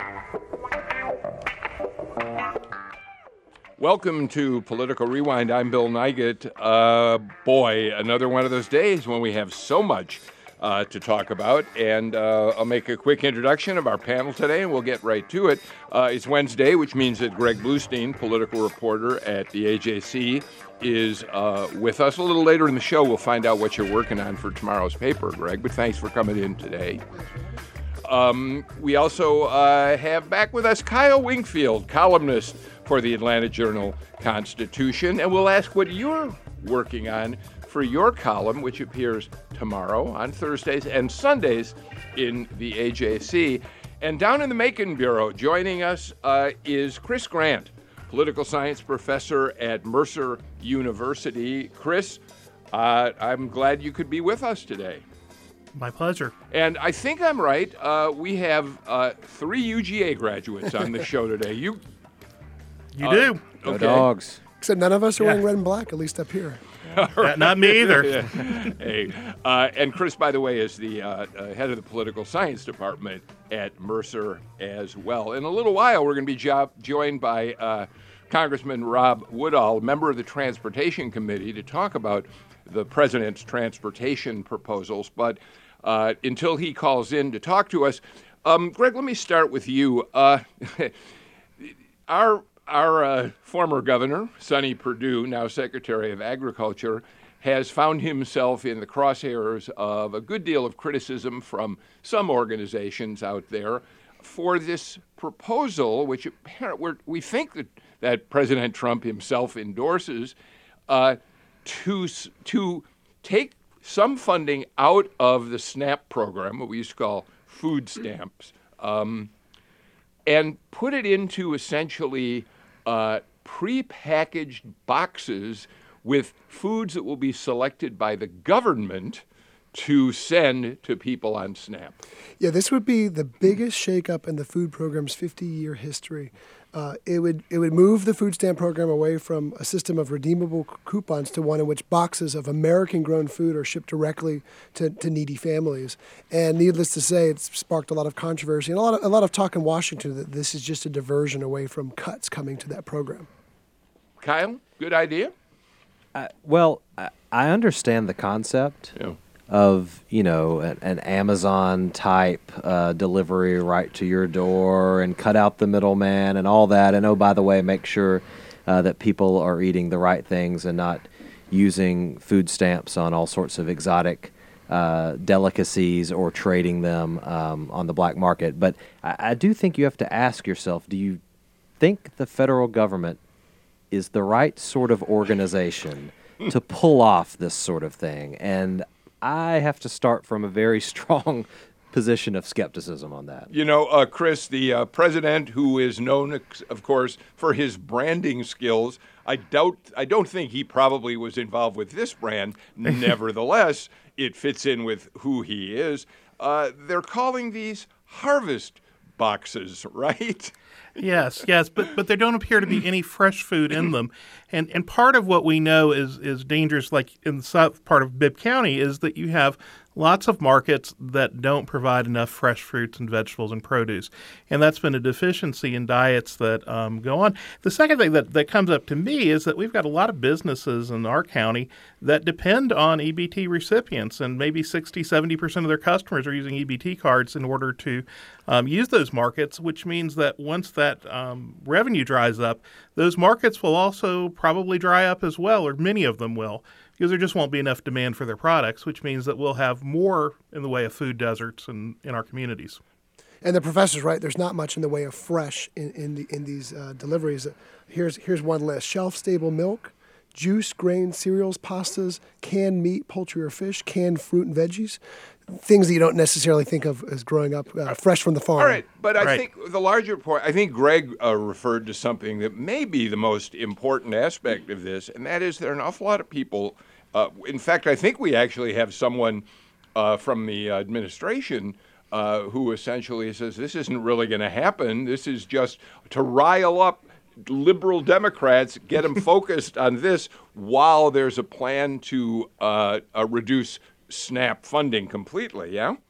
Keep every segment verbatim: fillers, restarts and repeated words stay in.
Welcome to Political Rewind. I'm Bill Nigut. Uh, boy, another one of those days when we have so much uh, to talk about. And uh, I'll make a quick introduction of our panel today, and we'll get right to it. Uh, it's Wednesday, which means that Greg Bluestein, political reporter at the A J C, is uh, with us. A little later in the show, we'll find out what you're working on for tomorrow's paper, Greg. But thanks for coming in today. Um, we also uh, have back with us Kyle Wingfield, columnist for the Atlanta Journal-Constitution, and we'll ask what you're working on for your column, which appears tomorrow on Thursdays and Sundays in the A J C. And down in the Macon Bureau, joining us uh, is Chris Grant, political science professor at Mercer University. Chris, uh, I'm glad you could be with us today. My pleasure. And I think I'm right. Uh, we have uh, three U G A graduates on the show today. You You uh, do. Go okay. Dogs. Except none of us are Yeah. wearing red and black, at least up here. Not, not me either. Hey, uh, and Chris, by the way, is the uh, uh, head of the political science department at Mercer as well. In a little while, we're going to be jo- joined by uh, Congressman Rob Woodall, member of the Transportation Committee, to talk about the president's transportation proposals. But uh, until he calls in to talk to us, um, Greg, let me start with you. Uh, our Our uh, former governor, Sonny Perdue, now Secretary of Agriculture, has found himself in the crosshairs of a good deal of criticism from some organizations out there for this proposal, which apparently we think that, that President Trump himself endorses, uh, to, to take some funding out of the SNAP program, what we used to call food stamps, um, and put it into essentially Uh, pre-packaged boxes with foods that will be selected by the government to send to people on SNAP. Yeah, this would be the biggest shakeup in the food program's fifty-year history. Uh, it would it would move the food stamp program away from a system of redeemable c- coupons to one in which boxes of American-grown food are shipped directly to, to needy families. And needless to say, it's sparked a lot of controversy and a lot of, a lot of talk in Washington that this is just a diversion away from cuts coming to that program. Kyle, good idea? Uh, well, I, I understand the concept Yeah. of, you know, an, an Amazon type uh, delivery right to your door and cut out the middleman and all that. And oh, by the way, make sure uh, that people are eating the right things and not using food stamps on all sorts of exotic uh, delicacies or trading them um, on the black market. But I, I do think you have to ask yourself, do you think the federal government is the right sort of organization to pull off this sort of thing? And I have to start from a very strong position of skepticism on that. You know, uh, Chris, the uh, president, who is known, of course, for his branding skills, I doubt, I don't think he probably was involved with this brand. Nevertheless, it fits in with who he is. Uh, they're calling these harvest boxes, right? Yes, yes, but but there don't appear to be any fresh food in them, and and part of what we know is is dangerous. Like in the south part of Bibb County, is that you have lots of markets that don't provide enough fresh fruits and vegetables and produce, and that's been a deficiency in diets that um, go on. The second thing that, that comes up to me is that we've got a lot of businesses in our county that depend on E B T recipients, and maybe sixty, seventy percent of their customers are using E B T cards in order to um, use those markets, which means that once that um, revenue dries up, those markets will also probably dry up as well, or many of them will, because there just won't be enough demand for their products, which means that we'll have more in the way of food deserts in, in our communities. And the professor's right. There's not much in the way of fresh in, in, the, in these uh, deliveries. Here's, here's one list. Shelf-stable milk, juice, grain, cereals, pastas, canned meat, poultry or fish, canned fruit and veggies, things that you don't necessarily think of as growing up uh, fresh from the farm. All right, but I Right. think the larger point, I think Greg uh, referred to something that may be the most important aspect of this, and that is there are an awful lot of people. Uh, in fact, I think we actually have someone uh, from the administration uh, who essentially says this isn't really going to happen. This is just to rile up liberal Democrats, get them focused on this while there's a plan to uh, uh, reduce SNAP funding completely, yeah?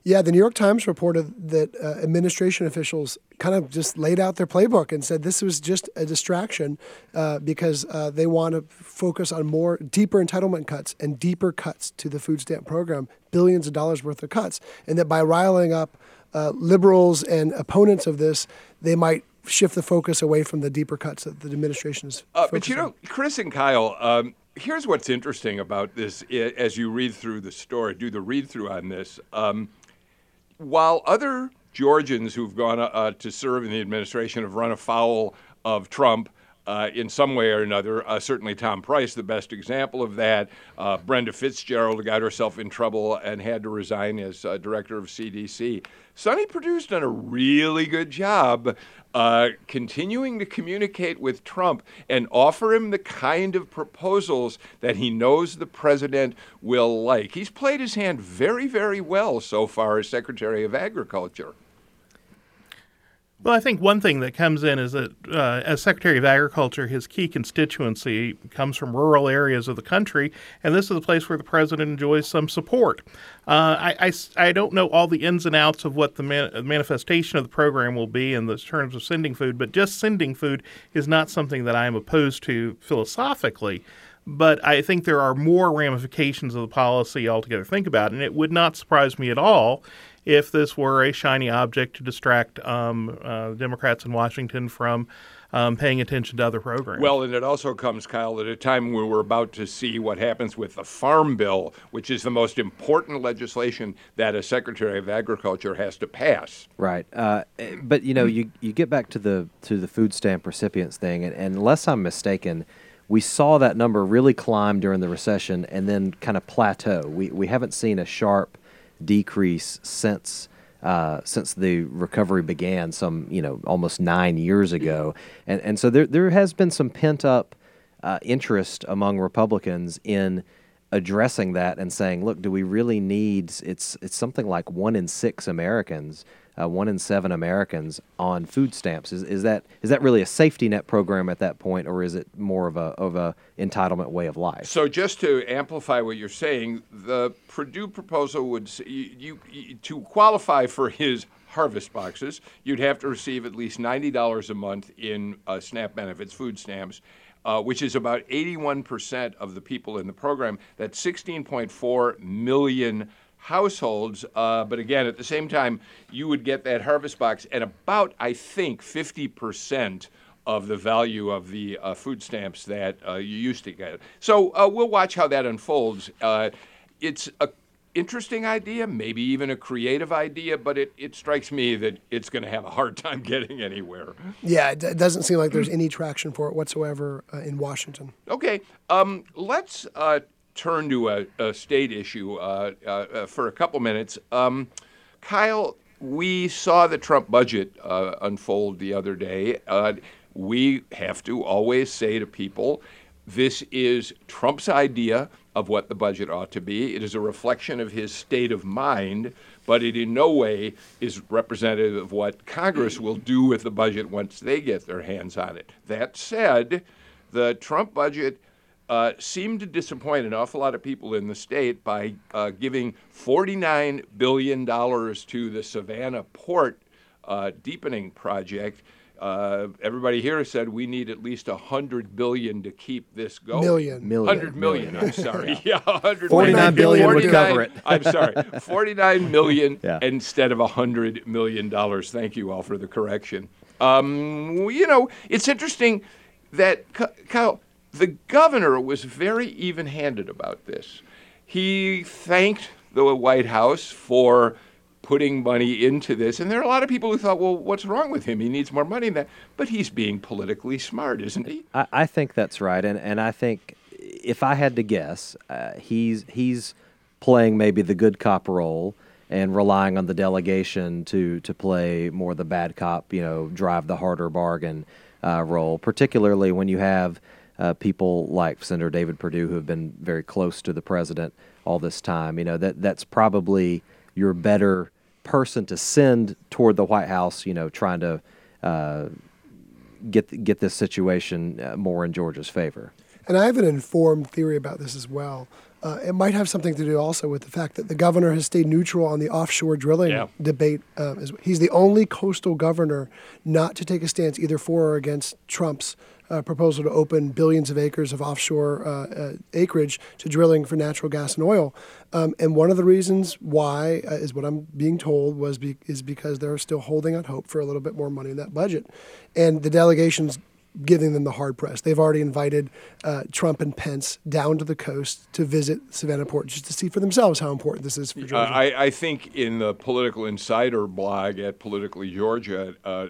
Yeah, the New York Times reported that uh, administration officials kind of just laid out their playbook and said this was just a distraction uh, because uh, they want to focus on more deeper entitlement cuts and deeper cuts to the food stamp program, billions of dollars worth of cuts, and that by riling up uh, liberals and opponents of this, they might shift the focus away from the deeper cuts that the administration is uh, But you on. know, Chris and Kyle, um, here's what's interesting about this as you read through the story, do the read-through on this. Um, while other Georgians who've gone uh, to serve in the administration have run afoul of Trump uh, in some way or another, uh, certainly Tom Price, the best example of that. Uh, Brenda Fitzgerald got herself in trouble and had to resign as uh, director of C D C. Sonny Perdue's done a really good job uh, continuing to communicate with Trump and offer him the kind of proposals that he knows the president will like. He's played his hand very, very well so far as Secretary of Agriculture. Well, I think one thing that comes in is that uh, as Secretary of Agriculture, his key constituency comes from rural areas of the country, and this is a place where the president enjoys some support. Uh, I, I, I don't know all the ins and outs of what the man, manifestation of the program will be in the terms of sending food, but just sending food is not something that I am opposed to philosophically. But I think there are more ramifications of the policy altogether to think about, and it would not surprise me at all if this were a shiny object to distract um, uh, Democrats in Washington from um, paying attention to other programs. Well, and it also comes, Kyle, at a time when we're about to see what happens with the Farm Bill, which is the most important legislation that a Secretary of Agriculture has to pass. Right. Uh, but, you know, you, you get back to the to the food stamp recipients thing, and, and unless I'm mistaken, we saw that number really climb during the recession and then kind of plateau. We we haven't seen a sharp decrease since uh, since the recovery began some, you know, almost nine years ago. And and so there there has been some pent up uh, interest among Republicans in addressing that and saying, look, do we really need, it's it's something like one in six Americans, uh, one in seven Americans on food stamps. Is is that is that really a safety net program at that point, or is it more of a of a entitlement way of life? So just to amplify what you're saying, the Perdue proposal would say you, you to qualify for his harvest boxes, you'd have to receive at least ninety dollars a month in uh, SNAP benefits, food stamps, uh, which is about eighty-one percent of the people in the program. That's sixteen point four million households. Uh, but again, at the same time, you would get that harvest box at about, I think, fifty percent of the value of the uh, food stamps that uh, you used to get. So uh, we'll watch how that unfolds. Uh, it's a interesting idea, maybe even a creative idea, but it, it strikes me that it's going to have a hard time getting anywhere. Yeah, it, d- doesn't seem like there's any traction for it whatsoever uh, in Washington. Okay, um, let's uh, turn to a, a state issue uh, uh, for a couple minutes. Um, Kyle, we saw the Trump budget uh, unfold the other day. Uh, we have to always say to people, this is Trump's idea of what the budget ought to be. It is a reflection of his state of mind, but it in no way is representative of what Congress will do with the budget once they get their hands on it. That said, the Trump budget uh, seemed to disappoint an awful lot of people in the state by uh, giving forty-nine billion dollars to the Savannah Port uh, deepening project. Uh, everybody here said we need at least one hundred billion dollars to keep this going. Million. Million. one hundred million, I'm sorry. yeah, one hundred forty-nine billion would forty-nine cover it. I'm sorry. forty-nine million Yeah. instead of one hundred million dollars. Thank you all for the correction. Um, you know, it's interesting that, Kyle, the governor was very even-handed about this. He thanked the White House for putting money into this. And there are a lot of people who thought, well, what's wrong with him? He needs more money than that. But he's being politically smart, isn't he? I, I think that's right. And, and I think if I had to guess, uh, he's he's playing maybe the good cop role and relying on the delegation to, to play more the bad cop, you know, drive the harder bargain uh, role, particularly when you have uh, people like Senator David Perdue who have been very close to the president all this time. You know, that that's probably your better person to send toward the White House, you know, trying to uh, get get this situation uh, more in Georgia's favor. And I have an informed theory about this as well. Uh, it might have something to do also with the fact that the governor has stayed neutral on the offshore drilling Yeah. debate. Uh, he's the only coastal governor not to take a stance either for or against Trump's uh, proposal to open billions of acres of offshore uh, uh, acreage to drilling for natural gas and oil. Um, and one of the reasons why uh, is what I'm being told was be- is because they're still holding out hope for a little bit more money in that budget. And the delegation's giving them the hard press. They've already invited uh, Trump and Pence down to the coast to visit Savannah Port just to see for themselves how important this is for Georgia. Uh, I, I think in the Political Insider blog at Politically Georgia, uh,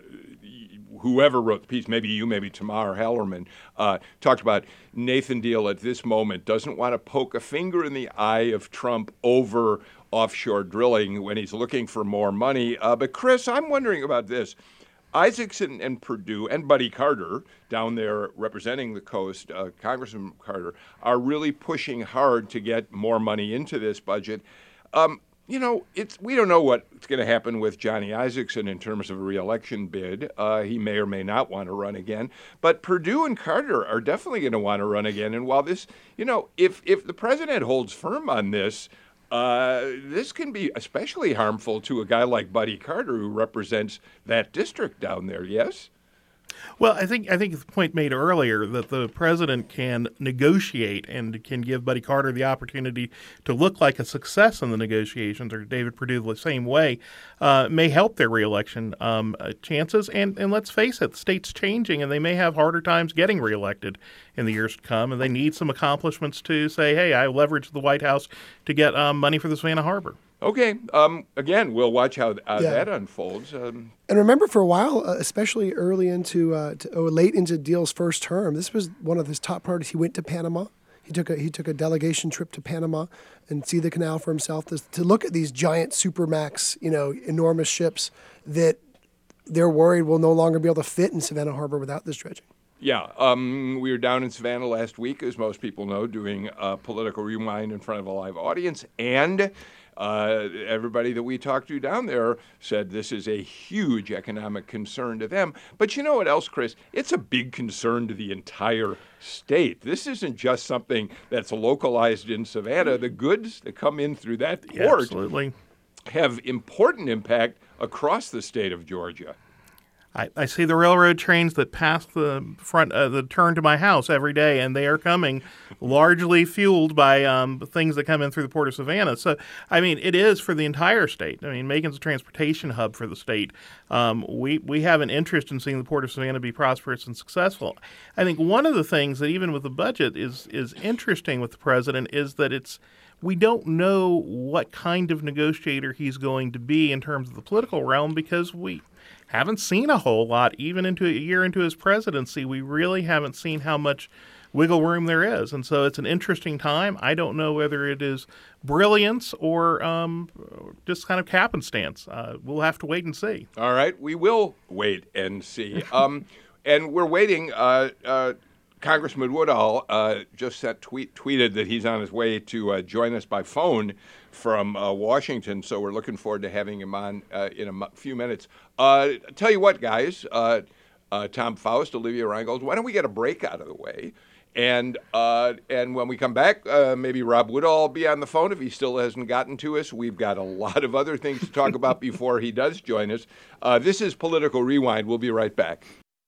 whoever wrote the piece, maybe you, maybe Tamar Hallerman, uh, talked about Nathan Deal at this moment doesn't want to poke a finger in the eye of Trump over offshore drilling when he's looking for more money. Uh, but Chris, I'm wondering about this. Isaacson and Perdue and Buddy Carter down there representing the coast, uh, Congressman Carter, are really pushing hard to get more money into this budget. Um, you know, it's we don't know what's going to happen with Johnny Isaacson in terms of a reelection bid. Uh, he may or may not want to run again. But Perdue and Carter are definitely going to want to run again. And while this, you know, if if the president holds firm on this, Uh, this can be especially harmful to a guy like Buddy Carter, who represents that district down there, yes? Well, I think I think the point made earlier that the president can negotiate and can give Buddy Carter the opportunity to look like a success in the negotiations, or David Perdue the same way, uh, may help their reelection um, uh, chances. And, and let's face it, the state's changing, and they may have harder times getting reelected in the years to come, and they need some accomplishments to say, hey, I leveraged the White House to get um, money for the Savannah Harbor. Okay. Um, again, we'll watch how uh, Yeah. that unfolds. Um, And remember, for a while, uh, especially early into, uh, to, or late into Deal's first term, this was one of his top priorities. He went to Panama. He took a he took a delegation trip to Panama and see the canal for himself to, to look at these giant supermax, you know, enormous ships that they're worried will no longer be able to fit in Savannah Harbor without this dredging. yeah, um, we were down in Savannah last week, as most people know, doing a Political Rewind in front of a live audience, and Uh, everybody that we talked to down there said this is a huge economic concern to them. But you know what else, Chris? It's a big concern to the entire state. This isn't just something that's localized in Savannah. The goods that come in through that Yeah, port absolutely. have important impact across the state of Georgia. I, I see the railroad trains that pass the front, uh, the turn to my house every day, and they are coming largely fueled by um, things that come in through the Port of Savannah. So, I mean, it is for the entire state. I mean, Macon's a transportation hub for the state. Um, we we have an interest in seeing the Port of Savannah be prosperous and successful. I think one of the things that even with the budget is is interesting with the president is that it's we don't know what kind of negotiator he's going to be in terms of the political realm, because we haven't seen a whole lot. Even into a year into his presidency, we really haven't seen how much wiggle room there is. And so it's an interesting time. I don't know whether it is brilliance or um, just kind of happenstance. Uh, we'll have to wait and see. All right, we will wait and see. Um, and we're waiting. Uh, uh, Congressman Woodall uh, just sent tweet, tweeted that he's on his way to uh, join us by phone from uh, Washington, so we're looking forward to having him on uh, in a m- few minutes. Uh, tell you what, guys, uh, uh, Tom Faust, Olivia Reingold, why don't we get a break out of the way? And uh, and when we come back, uh, maybe Rob Woodall will be on the phone if he still hasn't gotten to us. We've got a lot of other things to talk about before he does join us. Uh, this is Political Rewind. We'll be right back.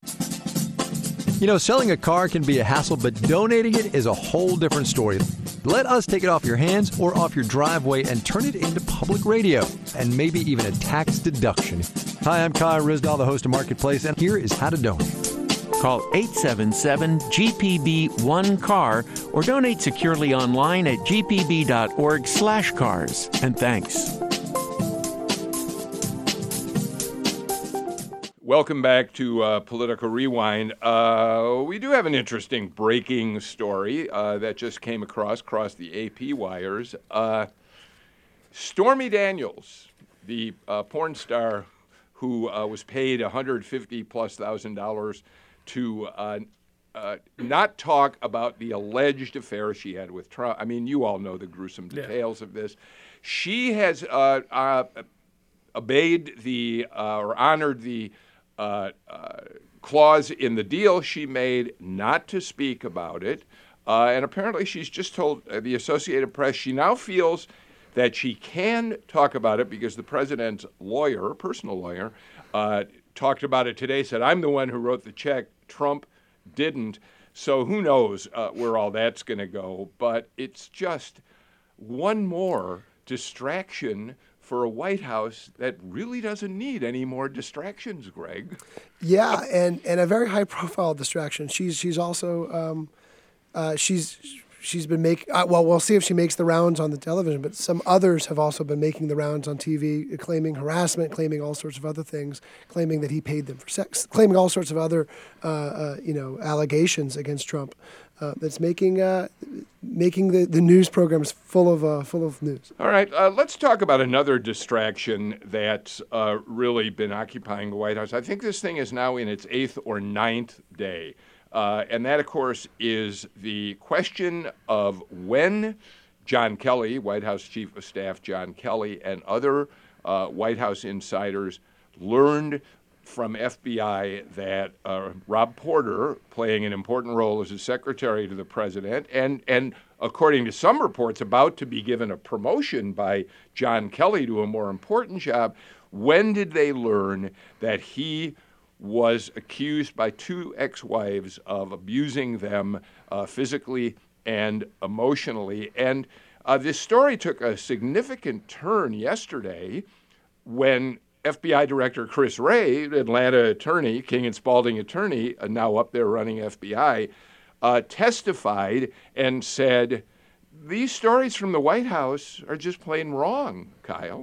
You know, selling a car can be a hassle, but donating it is a whole different story. Let us take it off your hands or off your driveway and turn it into public radio, and maybe even a tax deduction. Hi, I'm Kai Risdahl, the host of Marketplace, and here is how to donate. Call eight seven seven G P B one car or donate securely online at g p b dot org slash cars. And thanks. Welcome back to uh, Political Rewind. Uh, we do have an interesting breaking story uh, that just came across, across the A P wires. Uh, Stormy Daniels, the uh, porn star who uh, was paid one hundred fifty plus thousand dollars to uh, uh, not talk about the alleged affair she had with Trump. I mean, you all know the gruesome details yeah. of this. She has uh, uh, obeyed the uh, or honored the Uh, uh, clause in the deal she made not to speak about it. Uh, and apparently she's just told uh, the Associated Press she now feels that she can talk about it because the president's lawyer, personal lawyer, uh, talked about it today, said, I'm the one who wrote the check. Trump didn't. So who knows uh, where all that's going to go. But it's just one more distraction for a White House that really doesn't need any more distractions, Greg. Yeah, and, and a very high-profile distraction. She's she's also um, uh, she's she's been making. Uh, well, we'll see if she makes the rounds on the television. But some others have also been making the rounds on T V, claiming harassment, claiming all sorts of other things, claiming that he paid them for sex, claiming all sorts of other uh, uh, you know allegations against Trump. Uh, that's making uh, making the, the news programs full of uh, full of news. All right, uh, let's talk about another distraction that's uh, really been occupying the White House. I think this thing is now in its eighth or ninth day, uh, and that, of course, is the question of when John Kelly, White House Chief of Staff John Kelly, and other uh, White House insiders learned from F B I that uh, Rob Porter, playing an important role as a secretary to the president, and, and according to some reports, about to be given a promotion by John Kelly to a more important job, when did they learn that he was accused by two ex-wives of abusing them uh, physically and emotionally? And uh, this story took a significant turn yesterday when F B I Director Chris Wray, Atlanta attorney, King and Spalding attorney, uh, now up there running F B I, uh, testified and said, these stories from the White House are just plain wrong, Kyle.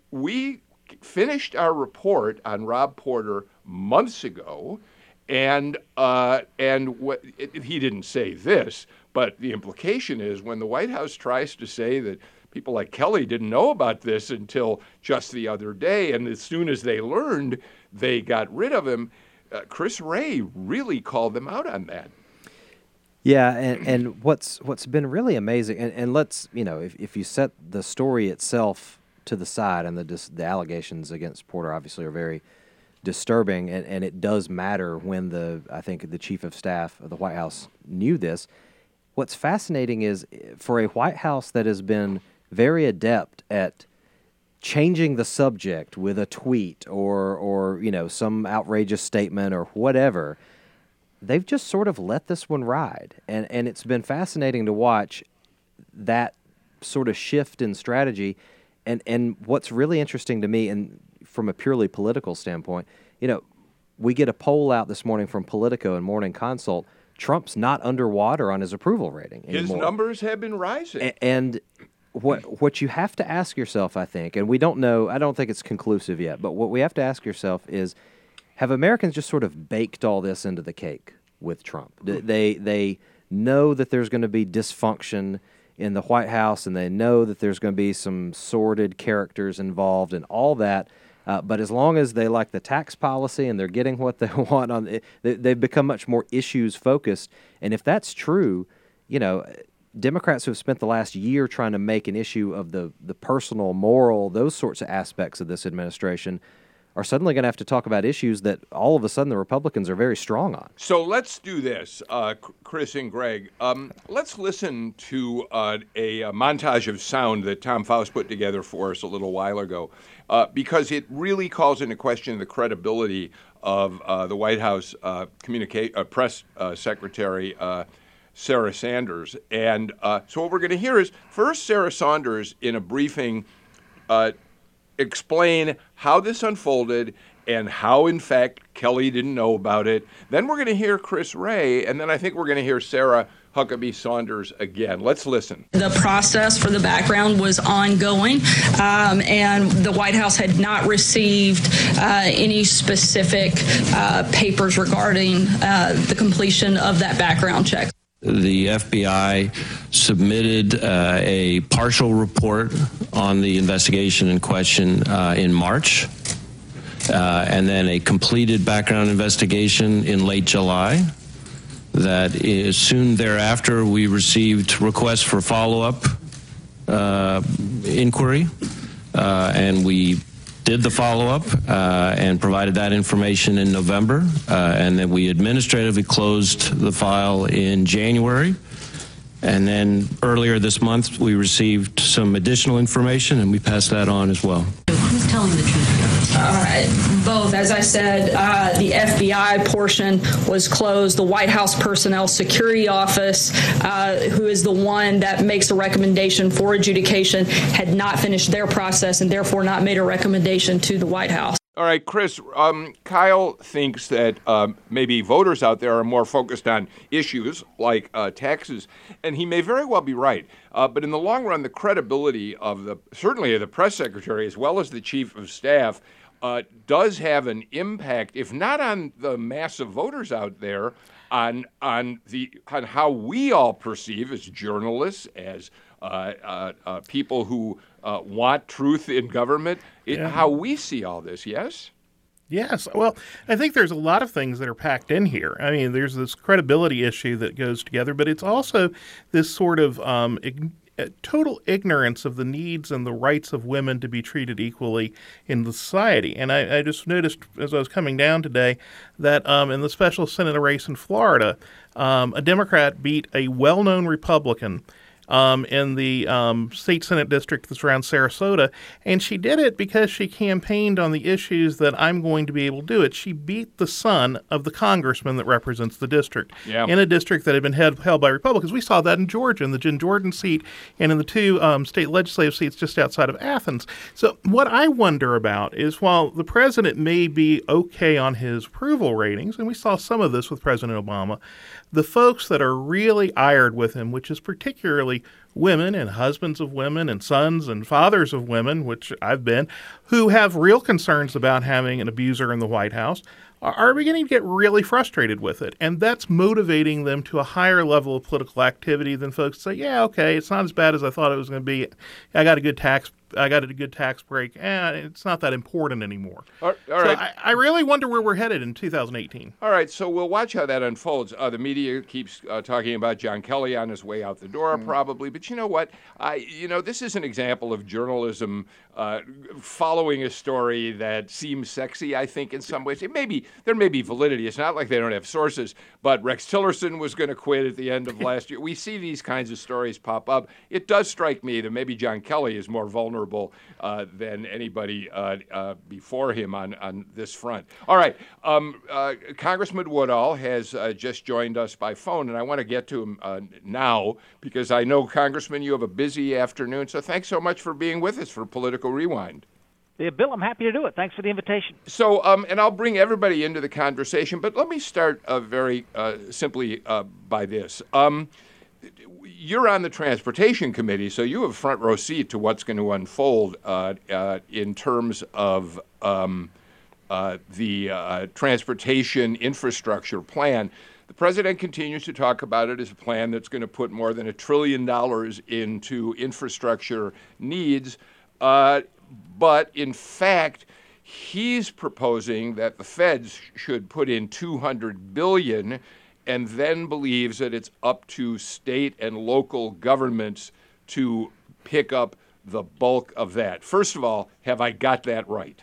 We finished our report on Rob Porter months ago, and uh, and what, it, he didn't say this, but the implication is when the White House tries to say that people like Kelly didn't know about this until just the other day, and as soon as they learned, they got rid of him. Uh, Chris Wray really called them out on that. Yeah, and, and what's what's been really amazing, and, and let's, you know, if, if you set the story itself to the side, and the dis, the allegations against Porter obviously are very disturbing, and, and it does matter when the, I think, the chief of staff of the White House knew this. What's fascinating is for a White House that has been very adept at changing the subject with a tweet or, or you know, some outrageous statement or whatever, they've just sort of let this one ride. And, and it's been fascinating to watch that sort of shift in strategy. And, and what's really interesting to me, and from a purely political standpoint, you know, we get a poll out this morning from Politico and Morning Consult. Trump's not underwater on his approval rating anymore. His numbers have been rising. A- and what what you have to ask yourself, I think, and we don't know, I don't think it's conclusive yet, but what we have to ask yourself is, have Americans just sort of baked all this into the cake with Trump? They they know that there's going to be dysfunction in the White House, and they know that there's going to be some sordid characters involved and all that. Uh, but as long as they like the tax policy and they're getting what they want, on it, they, they've become much more issues focused. And if that's true, you know, Democrats who have spent the last year trying to make an issue of the, the personal, moral, those sorts of aspects of this administration are suddenly going to have to talk about issues that all of a sudden the Republicans are very strong on. So let's do this, uh, Chris and Greg. Um, let's listen to uh, a, a montage of sound that Tom Faust put together for us a little while ago, uh, because it really calls into question the credibility of uh, the White House uh, communicate, uh, press uh, secretary, uh, Sarah Sanders. And uh, so what we're going to hear is first Sarah Sanders in a briefing uh, explain how this unfolded and how, in fact, Kelly didn't know about it. Then we're going to hear Chris Wray, and then I think we're going to hear Sarah Huckabee Sanders again. Let's listen. The process for the background was ongoing, um, and the White House had not received uh, any specific uh, papers regarding uh, the completion of that background check. The F B I submitted uh, a partial report on the investigation in question uh, in March, uh, and then a completed background investigation in late July. That is, soon thereafter, we received requests for follow-up uh, inquiry, uh, and we did the follow-up uh, and provided that information in November, uh, and then we administratively closed the file in January, And then earlier this month, we received some additional information, and we passed that on as well. Who's telling the truth here? Uh, both. As I said, uh, the F B I portion was closed. The White House Personnel Security Office, uh, who is the one that makes a recommendation for adjudication, had not finished their process and therefore not made a recommendation to the White House. All right, Chris, um, Kyle thinks that um, maybe voters out there are more focused on issues like uh, taxes, and he may very well be right. Uh, but in the long run, the credibility of the, certainly of the press secretary as well as the chief of staff, uh, does have an impact, if not on the mass of voters out there, on on the on how we all perceive as journalists, as uh, uh, uh, people who uh, want truth in government, it, Yeah. how we see all this. Yes. Yes. Well, I think there's a lot of things that are packed in here. I mean, there's this credibility issue that goes together, but it's also this sort of um, ig- total ignorance of the needs and the rights of women to be treated equally in the society. And I, I just noticed as I was coming down today that um, in the special Senate race in Florida, um, a Democrat beat a well-known Republican Um, in the um, state Senate district that's around Sarasota, and she did it because she campaigned on the issues that I'm going to be able to do it. She beat the son of the congressman that represents the district Yeah. in a district that had been held, held by Republicans. We saw that in Georgia, in the Jen Jordan seat, and in the two um, state legislative seats just outside of Athens. So what I wonder about is while the president may be okay on his approval ratings, and we saw some of this with President Obama, the folks that are really ired with him, which is particularly women and husbands of women and sons and fathers of women, which I've been, who have real concerns about having an abuser in the White House, are beginning to get really frustrated with it. And that's motivating them to a higher level of political activity than folks say, yeah, okay, it's not as bad as I thought it was going to be. I got a good tax I got a good tax break, and it's not that important anymore. All, all so right. I, I really wonder where we're headed in two thousand eighteen. All right, so we'll watch how that unfolds. Uh, the media keeps uh, talking about John Kelly on his way out the door, Mm. probably. But you know what? I, you know, this is an example of journalism uh, following a story that seems sexy. I think in some ways, it may be there may be validity. It's not like they don't have sources. But Rex Tillerson was going to quit at the end of last year. We see these kinds of stories pop up. It does strike me that maybe John Kelly is more vulnerable Uh, than anybody uh, uh, before him on, on this front. All right, um, uh, Congressman Woodall has uh, just joined us by phone, and I want to get to him uh, now because I know, Congressman, you have a busy afternoon, so thanks so much for being with us for Political Rewind. Yeah, Bill, I'm happy to do it. Thanks for the invitation. So, um, and I'll bring everybody into the conversation, but let me start uh, very uh, simply uh, by this. Um, You're on the Transportation Committee, so you have a front row seat to what's going to unfold uh, uh, in terms of um, uh, the uh, transportation infrastructure plan. The president continues to talk about it as a plan that's going to put more than a trillion dollars into infrastructure needs. Uh, but in fact, he's proposing that the feds should put in two hundred billion dollars and then believes that it's up to state and local governments to pick up the bulk of that. First of all, have I got that right?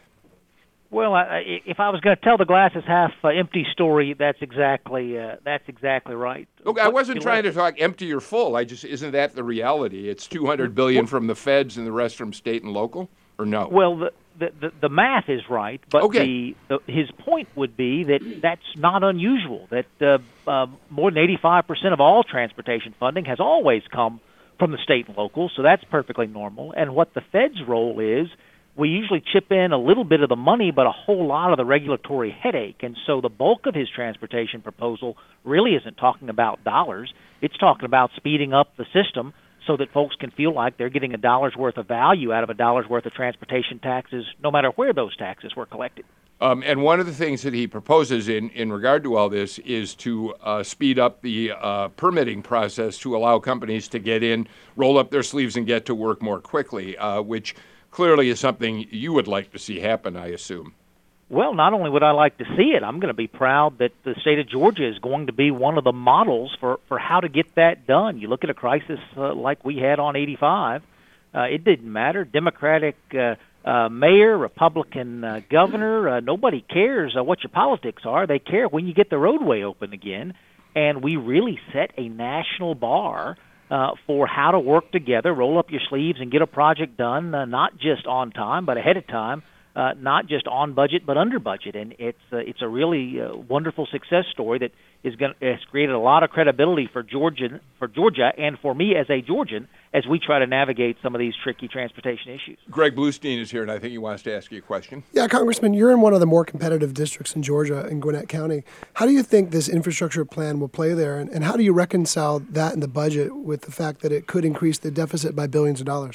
Well, I, if I was going to tell the glass is half uh, empty story, that's exactly uh, that's exactly right. Look, I wasn't trying to talk empty or full. I just isn't that the reality? It's two hundred billion dollars from the feds and the rest from state and local, or no? Well, the the, the, the math is right, but okay. the, the his point would be that that's not unusual. That uh, uh, more than eighty-five percent of all transportation funding has always come from the state and local, so that's perfectly normal. And what the Fed's role is, we usually chip in a little bit of the money, but a whole lot of the regulatory headache. And so the bulk of his transportation proposal really isn't talking about dollars. It's talking about speeding up the system so that folks can feel like they're getting a dollar's worth of value out of a dollar's worth of transportation taxes, no matter where those taxes were collected. Um, and one of the things that he proposes in, in regard to all this is to uh, speed up the uh, permitting process to allow companies to get in, roll up their sleeves, and get to work more quickly, uh, which clearly is something you would like to see happen, I assume. Well, not only would I like to see it, I'm going to be proud that the state of Georgia is going to be one of the models for, for how to get that done. You look at a crisis uh, like we had on eighty-five, uh, it didn't matter. Democratic uh, uh, mayor, Republican uh, governor, uh, nobody cares uh, what your politics are. They care when you get the roadway open again. And we really set a national bar uh, for how to work together, roll up your sleeves, and get a project done, uh, not just on time, but ahead of time, uh, not just on budget, but under budget. And it's uh, it's a really uh, wonderful success story that is going has created a lot of credibility for Georgia, for Georgia, and for me as a Georgian, as we try to navigate some of these tricky transportation issues. Greg Bluestein is here, and I think he wants to ask you a question. Yeah, Congressman, you're in one of the more competitive districts in Georgia, in Gwinnett County. How do you think this infrastructure plan will play there, and, and how do you reconcile that in the budget with the fact that it could increase the deficit by billions of dollars?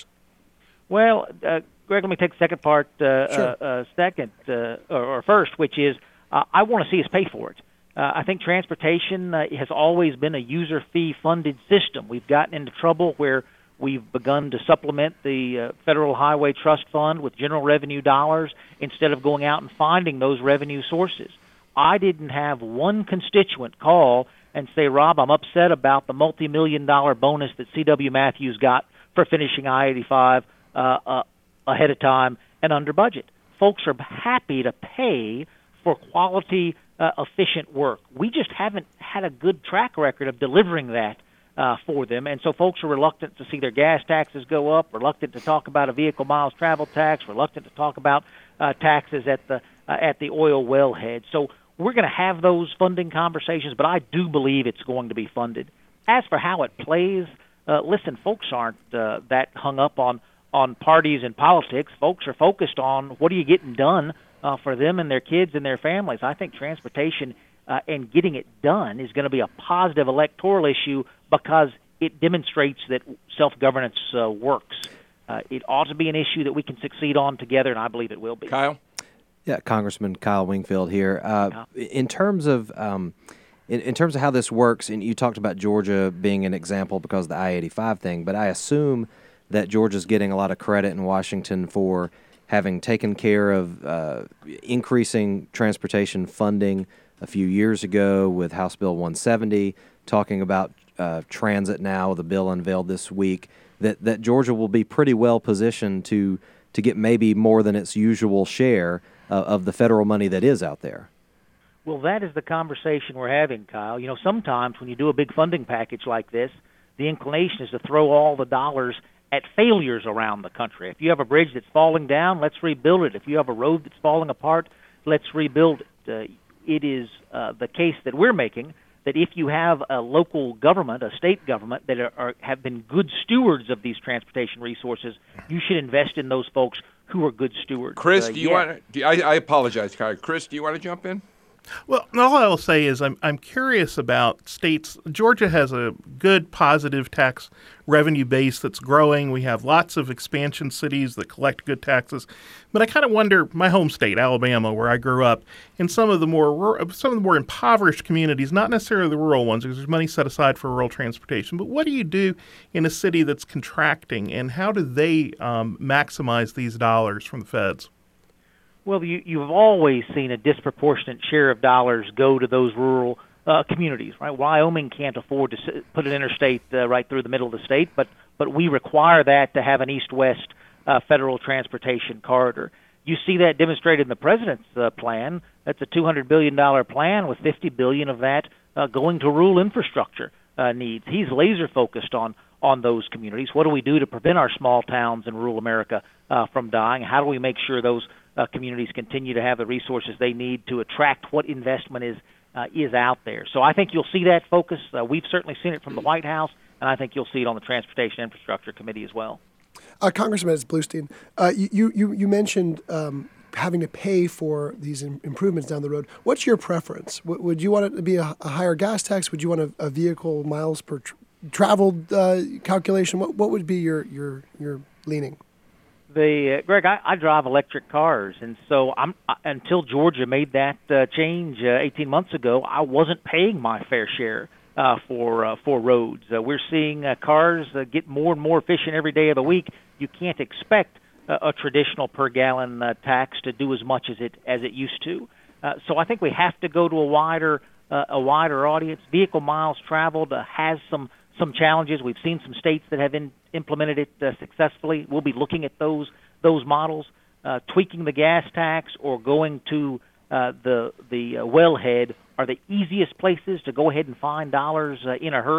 Well, uh, Greg, let me take the second part uh, Sure. uh, uh, second, uh, or, or first, which is uh, I want to see us pay for it. Uh, I think transportation uh, has always been a user fee funded system. We've gotten into trouble where we've begun to supplement the uh, Federal Highway Trust Fund with general revenue dollars instead of going out and finding those revenue sources. I didn't have one constituent call and say, Rob, I'm upset about the multi-million dollar bonus that C W Matthews got for finishing I eighty-five uh, uh, ahead of time and under budget. Folks are happy to pay for quality, uh, efficient work. We just haven't had a good track record of delivering that uh, for them, and so folks are reluctant to see their gas taxes go up, reluctant to talk about a vehicle miles travel tax, reluctant to talk about uh, taxes at the uh, at the oil wellhead. So we're going to have those funding conversations, but I do believe it's going to be funded. As for how it plays, uh, listen, folks aren't uh, that hung up on on parties and politics. Folks are focused on what are you getting done uh, for them and their kids and their families. I think transportation uh, and getting it done is going to be a positive electoral issue because it demonstrates that self-governance uh, works. Uh, it ought to be an issue that we can succeed on together, and I believe it will be. Kyle? Yeah, Congressman Kyle Wingfield here. Uh, in terms of um, in, in terms of how this works, and you talked about Georgia being an example because of the I eighty-five thing, but I assume that Georgia's getting a lot of credit in Washington for having taken care of uh, increasing transportation funding a few years ago with House Bill one seventy, talking about uh, transit now, the bill unveiled this week, that, that Georgia will be pretty well positioned to to get maybe more than its usual share uh, of the federal money that is out there. Well, that is the conversation we're having, Kyle. You know, sometimes when you do a big funding package like this, the inclination is to throw all the dollars at failures around the country. If you have a bridge that's falling down, let's rebuild it. If you have a road that's falling apart, let's rebuild it. Uh, it is uh, the case that we're making that if you have a local government, a state government, that are, are, have been good stewards of these transportation resources, you should invest in those folks who are good stewards. Chris, uh, do you yeah. want to, I, I apologize, Kyle. Chris, do you want to jump in? Well, all I'll say is I'm I'm curious about states. Georgia has a good positive tax revenue base that's growing. We have lots of expansion cities that collect good taxes. But I kind of wonder, my home state, Alabama, where I grew up, in some of the more some of the more impoverished communities, not necessarily the rural ones, because there's money set aside for rural transportation. But what do you do in a city that's contracting, and how do they um, maximize these dollars from the feds? Well, you, you've always seen a disproportionate share of dollars go to those rural uh, communities, right? Wyoming can't afford to s- put an interstate uh, right through the middle of the state, but but we require that to have an east-west uh, federal transportation corridor. You see that demonstrated in the president's uh, plan. That's a two hundred billion dollars plan with fifty billion dollars of that uh, going to rural infrastructure uh, needs. He's laser-focused on on those communities. What do we do to prevent our small towns in rural America uh, from dying? How do we make sure those Uh, communities continue to have the resources they need to attract what investment is uh, is out there? So I think you'll see that focus. Uh, we've certainly seen it from the White House, and I think you'll see it on the Transportation Infrastructure Committee as well. Uh, Congressman, it's Bluestein. Uh, you, you, you mentioned um, having to pay for these im- improvements down the road. What's your preference? W- would you want it to be a, a higher gas tax? Would you want a, a vehicle miles per tr- traveled uh, calculation? What, what would be your, your, your leaning? The uh, Greg, I, I drive electric cars, and so I'm uh, until Georgia made that uh, change uh, eighteen months ago, I wasn't paying my fair share uh, for uh, for roads. Uh, we're seeing uh, cars uh, get more and more efficient every day of the week. You can't expect uh, a traditional per gallon uh, tax to do as much as it as it used to. Uh, so I think we have to go to a wider uh, a wider audience. Vehicle miles traveled uh, has some. some challenges. We've seen some states that have in, implemented it uh, successfully. We'll be looking at those those models, uh, tweaking the gas tax or going to uh, the the uh, wellhead are the easiest places to go ahead and find dollars uh, in a hurry.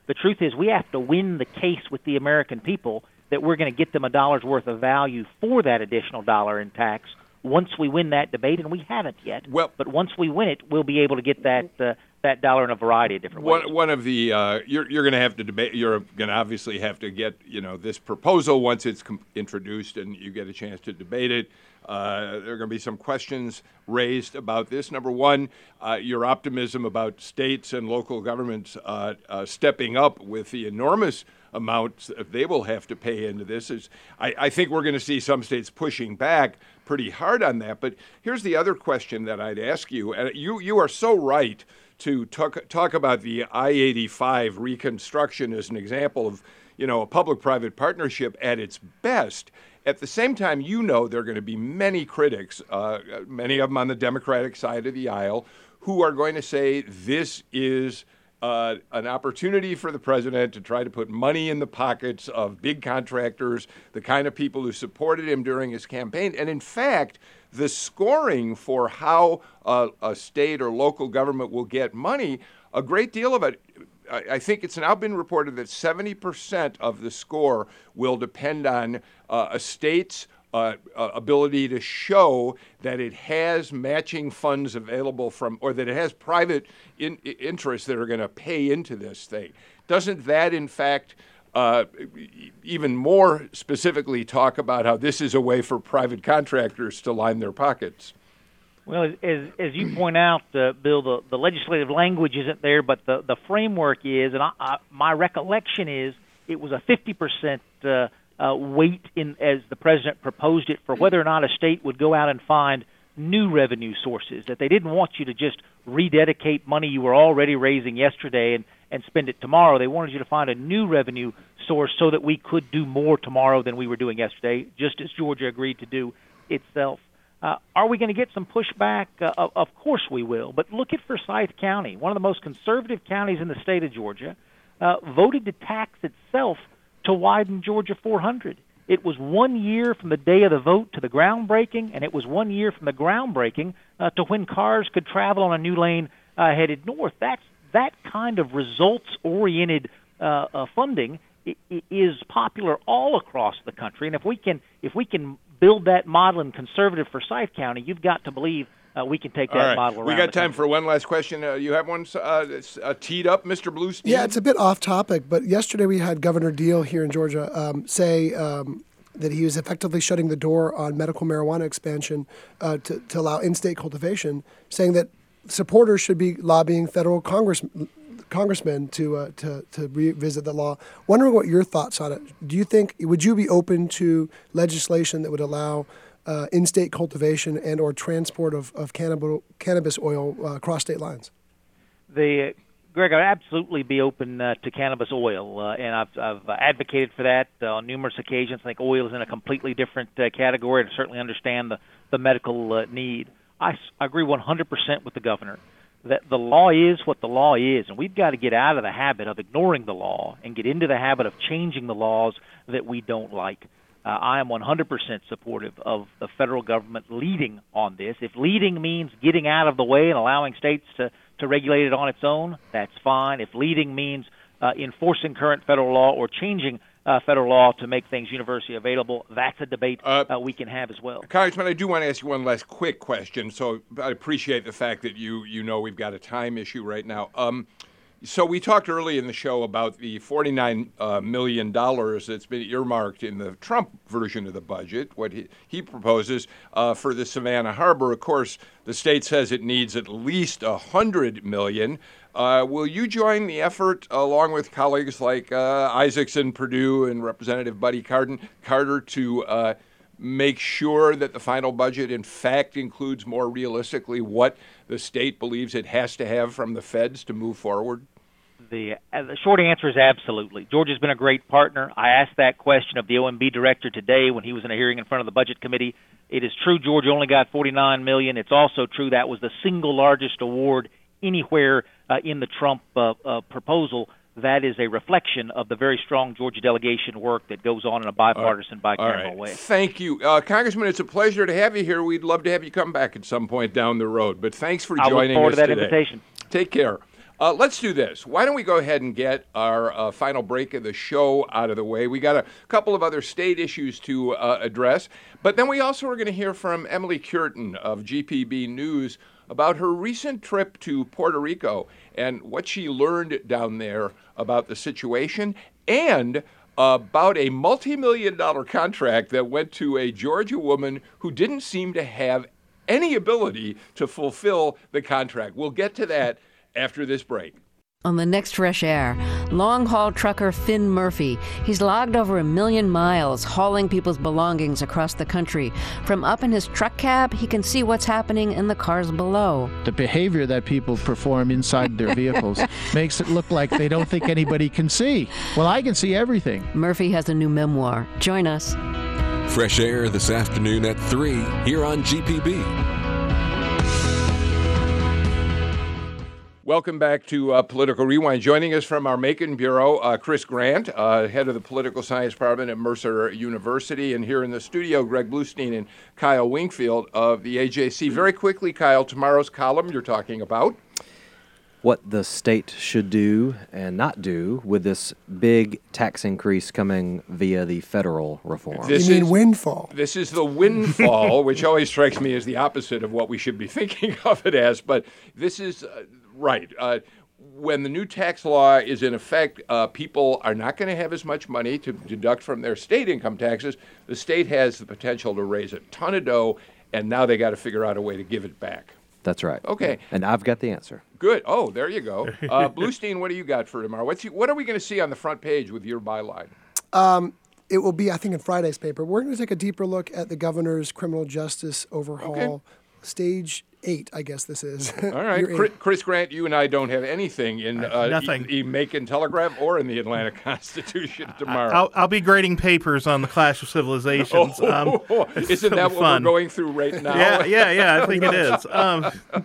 The truth is we have to win the case with the American people that we're going to get them a dollar's worth of value for that additional dollar in tax once we win that debate, and we haven't yet. Well, but once we win it, we'll be able to get that uh, that dollar in a variety of different ways. One, one of the uh, you're you're going to have to debate. You're going to obviously have to get you know this proposal once it's com- introduced and you get a chance to debate it. Uh, there are going to be some questions raised about this. Number one, uh, your optimism about states and local governments uh, uh, stepping up with the enormous amounts that they will have to pay into this. Is I, I think we're going to see some states pushing back pretty hard on that. But here's the other question that I'd ask you. And you you are so right to talk talk about the I eighty-five reconstruction as an example of you know a public-private partnership at its best. At the same time, you know there are going to be many critics, uh, many of them on the Democratic side of the aisle, who are going to say this is uh, an opportunity for the president to try to put money in the pockets of big contractors, the kind of people who supported him during his campaign. And in fact, the scoring for how uh, a state or local government will get money, a great deal of it, I think it's now been reported that seventy percent of the score will depend on uh, a state's uh, uh, ability to show that it has matching funds available from, or that it has private in, interests that are going to pay into this thing. Doesn't that, in fact, uh, even more specifically talk about how this is a way for private contractors to line their pockets? Well, as as you point out, uh, Bill, the, the legislative language isn't there, but the, the framework is, and I, I, my recollection is it was a fifty percent uh, uh, weight in as the president proposed it for whether or not a state would go out and find new revenue sources, that they didn't want you to just rededicate money you were already raising yesterday and, and spend it tomorrow. They wanted you to find a new revenue source so that we could do more tomorrow than we were doing yesterday, just as Georgia agreed to do itself. Uh, are we going to get some pushback? Uh, of, of course we will. But look at Forsyth County, one of the most conservative counties in the state of Georgia, uh, voted to tax itself to widen Georgia four hundred. It was one year from the day of the vote to the groundbreaking, and it was one year from the groundbreaking uh, to when cars could travel on a new lane uh, headed north. That's that kind of results-oriented uh, uh, funding i- i- is popular all across the country, and if we can, if we can build that model in conservative Forsyth County, you've got to believe uh, we can take that All right. model around. We got the time country. for one last question. Uh, you have one uh, uh, teed up, Mister Bluestein? Yeah, it's a bit off topic, but yesterday we had Governor Deal here in Georgia um, say um, that he was effectively shutting the door on medical marijuana expansion uh, to, to allow in-state cultivation, saying that supporters should be lobbying federal Congress, congressmen to uh, to to revisit the law. Wondering what your thoughts on it. Do you think, would you be open to legislation that would allow uh, in-state cultivation and or transport of, of cannabis, cannabis oil uh, across state lines? The Greg, I'd absolutely be open uh, to cannabis oil, uh, and I've, I've advocated for that uh, on numerous occasions. I think oil is in a completely different uh, category, and certainly understand the, the medical uh, need. I, I agree one hundred percent with the governor that the law is what the law is, and we've got to get out of the habit of ignoring the law and get into the habit of changing the laws that we don't like. Uh, I am one hundred percent supportive of the federal government leading on this. If leading means getting out of the way and allowing states to, to regulate it on its own, that's fine. If leading means uh, enforcing current federal law or changing uh, federal law to make things universally available, that's a debate uh, uh, we can have as well. Congressman, I do want to ask you one last quick question. So I appreciate the fact that you you know we've got a time issue right now. Um, So we talked early in the show about the forty-nine uh, million dollars that's been earmarked in the Trump version of the budget, what he, he proposes uh, for the Savannah Harbor. Of course, the state says it needs at least one hundred million dollars. Uh, will you join the effort along with colleagues like uh, Isaacson, Perdue, and Representative Buddy Carden, Carter to uh, make sure that the final budget, in fact, includes more realistically what the state believes it has to have from the feds to move forward? The, uh, the short answer is absolutely. Georgia's been a great partner. I asked that question of the O M B director today when he was in a hearing in front of the Budget Committee. It is true Georgia only got forty-nine million dollars. It's also true that was the single largest award anywhere uh, in the Trump uh, uh, proposal. That is a reflection of the very strong Georgia delegation work that goes on in a bipartisan, All bicameral right. way. Thank you. Uh, Congressman, it's a pleasure to have you here. We'd love to have you come back at some point down the road. But thanks for I joining look forward us to that today. invitation. Take care. Uh, let's do this. Why don't we go ahead and get our uh, final break of the show out of the way? We got a couple of other state issues to uh, address, but then we also are going to hear from Emily Cureton of G P B News about her recent trip to Puerto Rico and what she learned down there about the situation and about a multi-million dollar contract that went to a Georgia woman who didn't seem to have any ability to fulfill the contract. We'll get to that after this break. On the next Fresh Air, long-haul trucker Finn Murphy. He's logged over a million miles hauling people's belongings across the country. From up in his truck cab, he can see what's happening in the cars below. The behavior that people perform inside their vehicles makes it look like they don't think anybody can see. Well, I can see everything. Murphy has a new memoir. Join us. Fresh Air this afternoon at three here on G P B. Welcome back to uh, Political Rewind. Joining us from our Macon Bureau, uh, Chris Grant, uh, head of the Political Science Department at Mercer University, and here in the studio, Greg Bluestein and Kyle Wingfield of the A J C. Very quickly, Kyle, tomorrow's column you're talking about what the state should do and not do with this big tax increase coming via the federal reform. This you mean is, windfall? This is the windfall, which always strikes me as the opposite of what we should be thinking of it as. But this is uh, right. Uh, when the new tax law is in effect, uh, people are not going to have as much money to deduct from their state income taxes. The state has the potential to raise a ton of dough, and now they got to figure out a way to give it back. That's right. Okay. And I've got the answer. Good. Oh, there you go. Uh, Bluestein, what do you got for tomorrow? What's you, what are we going to see on the front page with your byline? Um, it will be, I think, in Friday's paper. We're going to take a deeper look at the governor's criminal justice overhaul. Okay. Stage eight, I guess this is. All right. Chris, Chris Grant, you and I don't have anything in uh, Nothing. the Macon Telegraph or in the Atlanta Constitution tomorrow. I'll, I'll be grading papers on the Clash of Civilizations. Oh, um, isn't that what fun. we're going through right now? Yeah, yeah, yeah, I think it is. Um,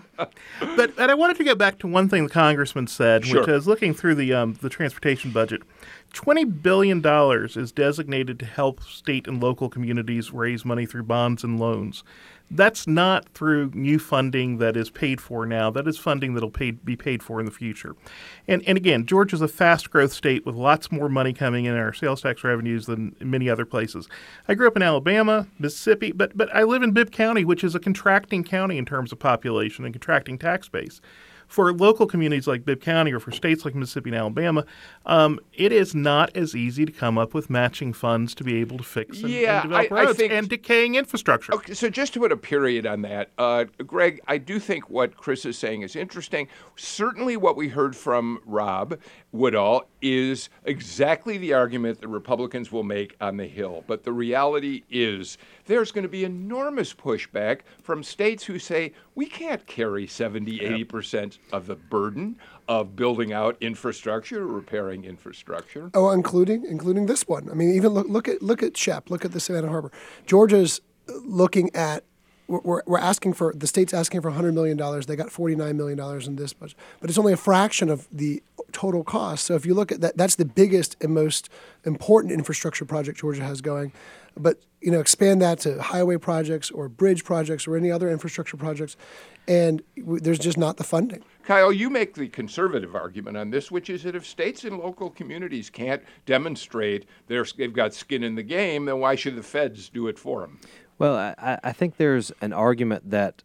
but, but I wanted to go back to one thing the congressman said, Sure. which is looking through the um, the transportation budget. twenty billion dollars is designated to help state and local communities raise money through bonds and loans. That's not through new funding that is paid for now. That is funding that will pay, be paid for in the future. And and again, Georgia's a fast growth state with lots more money coming in our sales tax revenues than many other places. I grew up in Alabama, Mississippi, but but I live in Bibb County, which is a contracting county in terms of population and contracting tax base. For local communities like Bibb County or for states like Mississippi and Alabama, um, it is not as easy to come up with matching funds to be able to fix and, Yeah, and develop I- I roads think- and decaying infrastructure. Okay, so just to put a period on that, uh, Greg, I do think what Chris is saying is interesting. Certainly what we heard from Rob Woodall is exactly the argument the Republicans will make on the Hill. But the reality is there's going to be enormous pushback from states who say we can't carry seventy, eighty percent of the burden of building out infrastructure, repairing infrastructure. Oh, including including this one. I mean, even look look at look at Shep. Look at the Savannah Harbor. Georgia's looking at. We're, we're asking for the state's asking for one hundred million dollars. They got forty-nine million dollars in this budget, but it's only a fraction of the total cost. So if you look at that, that's the biggest and most important infrastructure project Georgia has going. But you know, expand that to highway projects or bridge projects or any other infrastructure projects, and w- there's just not the funding. Kyle, you make the conservative argument on this, which is that if states and local communities can't demonstrate their, they've got skin in the game, then why should the feds do it for them? Well, I, I think there's an argument that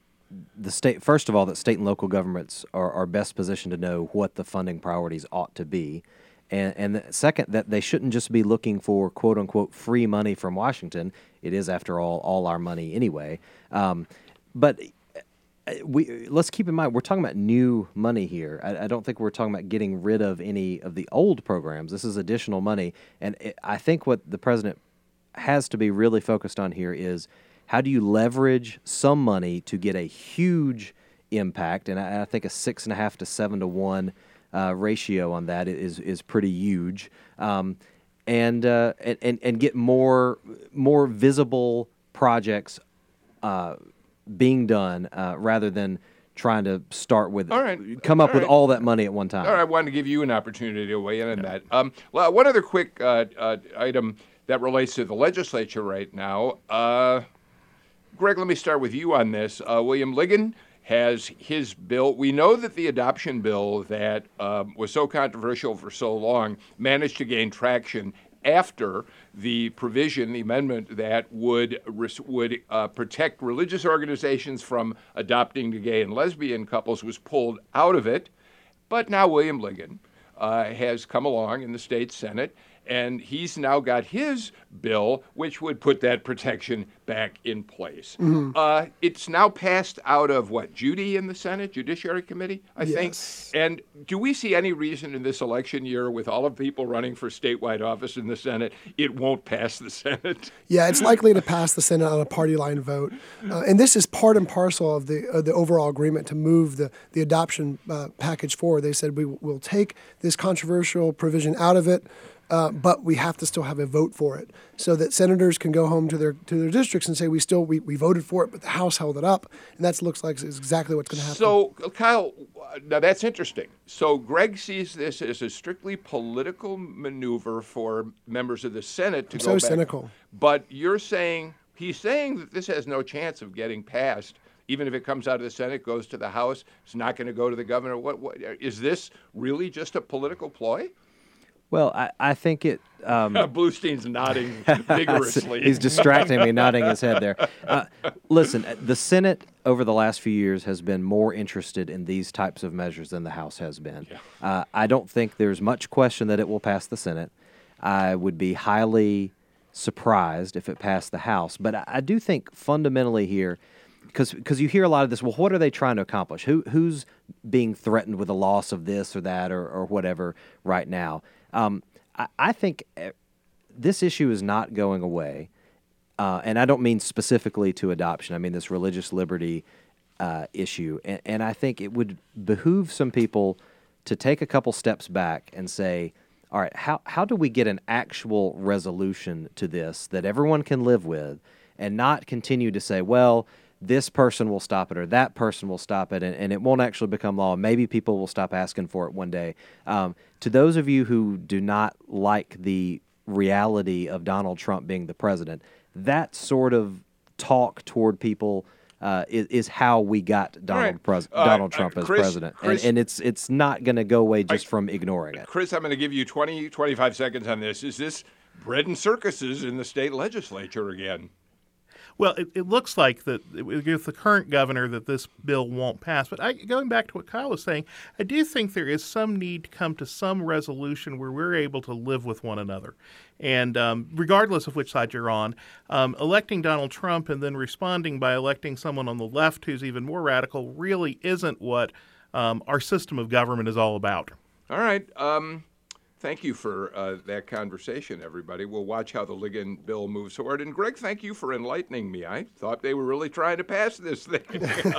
the state, first of all, that state and local governments are, are best positioned to know what the funding priorities ought to be. And, and the second, that they shouldn't just be looking for quote unquote free money from Washington. It is, after all, all our money anyway. Um, but we let's keep in mind, we're talking about new money here. I, I don't think we're talking about getting rid of any of the old programs. This is additional money. And it, I think what the president has to be really focused on here is how do you leverage some money to get a huge impact, and I, I think a six and a half to seven to one uh, ratio on that is is pretty huge, um, and, uh, and and get more more visible projects uh, being done uh, rather than trying to start with all right. come up all with right. all that money at one time. All right, I wanted to give you an opportunity to weigh in on that. Um, well, one other quick uh, uh, item that relates to the legislature right now. Uh, Greg, let me start with you on this. Uh, William Ligon has his bill. We know that the adoption bill that um, was so controversial for so long managed to gain traction after the provision, the amendment that would would uh, protect religious organizations from adopting the gay and lesbian couples was pulled out of it. But now William Ligon uh, has come along in the state Senate, and he's now got his bill, which would put that protection back in place. Mm-hmm. Uh, it's now passed out of, what, Judy in the Senate, Judiciary Committee, I yes. think? And do we see any reason in this election year, with all of the people running for statewide office in the Senate, it won't pass the Senate? Yeah, it's likely to pass the Senate on a party line vote. Uh, and this is part and parcel of the uh, the overall agreement to move the, the adoption uh, package forward. They said we will take this controversial provision out of it, Uh, but we have to still have a vote for it, so that senators can go home to their to their districts and say we still we, we voted for it, but the House held it up, and that looks like is exactly what's going to happen. So, Kyle, now that's interesting. So Greg sees this as a strictly political maneuver for members of the Senate to I'm go so back. cynical. But you're saying he's saying that this has no chance of getting passed. Even if it comes out of the Senate, goes to the House, it's not going to go to the governor. What, what is this really just a political ploy? Well, I, I think it... Um, Bluestein's nodding vigorously. He's distracting me, nodding his head there. Uh, listen, the Senate over the last few years has been more interested in these types of measures than the House has been. Yeah. Uh, I don't think there's much question that it will pass the Senate. I would be highly surprised if it passed the House. But I, I do think fundamentally here, because because you hear a lot of this, well, what are they trying to accomplish? Who Who's being threatened with a loss of this or that or, or whatever right now? Um, I, I think this issue is not going away, uh, and I don't mean specifically to adoption. I mean this religious liberty uh, issue, and, and I think it would behoove some people to take a couple steps back and say, all right, how, how do we get an actual resolution to this that everyone can live with, and not continue to say, well, this person will stop it or that person will stop it, and, and it won't actually become law. Maybe people will stop asking for it one day. Um, to those of you who do not like the reality of Donald Trump being the president, that sort of talk toward people uh, is, is how we got Donald, right. pres- uh, Donald Trump uh, as Chris, president. Chris, and, and it's it's not going to go away just I, from ignoring it. Chris, I'm going to give you twenty, twenty-five seconds on this. Is this bread and circuses in the state legislature again? Well, it, it looks like that with the current governor that this bill won't pass. But I, going back to what Kyle was saying, I do think there is some need to come to some resolution where we're able to live with one another. And um, regardless of which side you're on, um, electing Donald Trump and then responding by electing someone on the left who's even more radical really isn't what um, our system of government is all about. All right. Um Thank you for uh, that conversation, everybody. We'll watch how the Ligon bill moves forward. And, Greg, thank you for enlightening me. I thought they were really trying to pass this thing.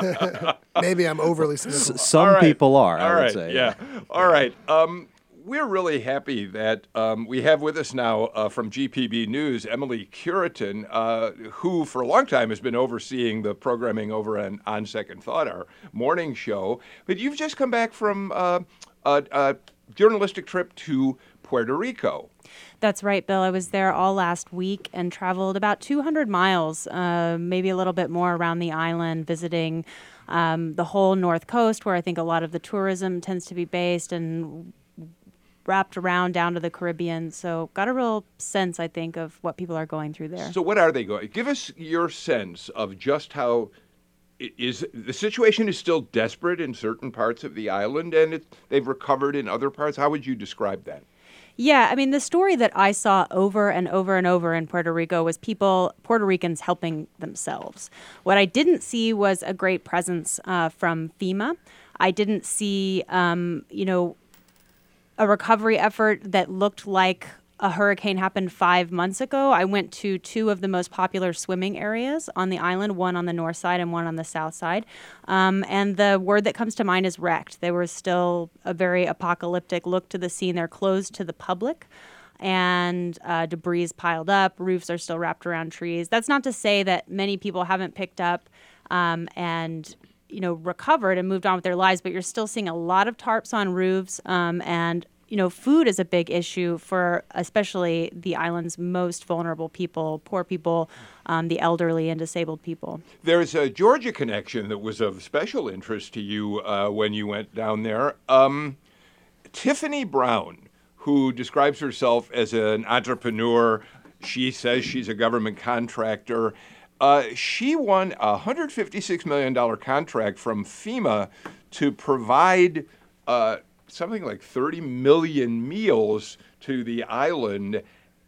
Maybe I'm overly cynical. S- some right. people are, I All would right. say. Yeah. All right. Um, we're really happy that um, we have with us now uh, from G P B News, Emily Curitan, uh, who for a long time has been overseeing the programming over on On Second Thought, our morning show. But you've just come back from uh, a, a journalistic trip to Puerto Rico. That's right, Bill. I was there all last week and traveled about two hundred miles, uh, maybe a little bit more around the island, visiting um, the whole North Coast, where I think a lot of the tourism tends to be based, and wrapped around down to the Caribbean. So got a real sense, I think, of what people are going through there. So what are they going? Give us your sense of just how is the situation is still desperate in certain parts of the island, and it, they've recovered in other parts. How would you describe that? Yeah, I mean, the story that I saw over and over and over in Puerto Rico was people, Puerto Ricans helping themselves. What I didn't see was a great presence uh, from FEMA. I didn't see, um, you know, a recovery effort that looked like a hurricane happened five months ago. I went to two of the most popular swimming areas on the island, one on the north side and one on the south side. Um, and the word that comes to mind is wrecked. There was still a very apocalyptic look to the scene. They're closed to the public, and uh, debris piled up. Roofs are still wrapped around trees. That's not to say that many people haven't picked up um, and you know, recovered and moved on with their lives, but you're still seeing a lot of tarps on roofs um, and you know, food is a big issue for especially the island's most vulnerable people, poor people, um, the elderly and disabled people. There's a Georgia connection that was of special interest to you uh, when you went down there. Um, Tiffany Brown, who describes herself as an entrepreneur, she says she's a government contractor. Uh, she won a one hundred fifty-six million dollars contract from FEMA to provide uh, something like thirty million meals to the island